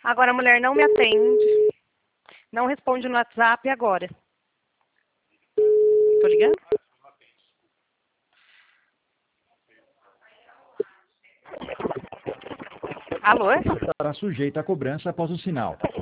Agora a mulher não me atende. Não responde no WhatsApp agora. Tô ligando? Alô? Estará sujeita a cobrança após o sinal.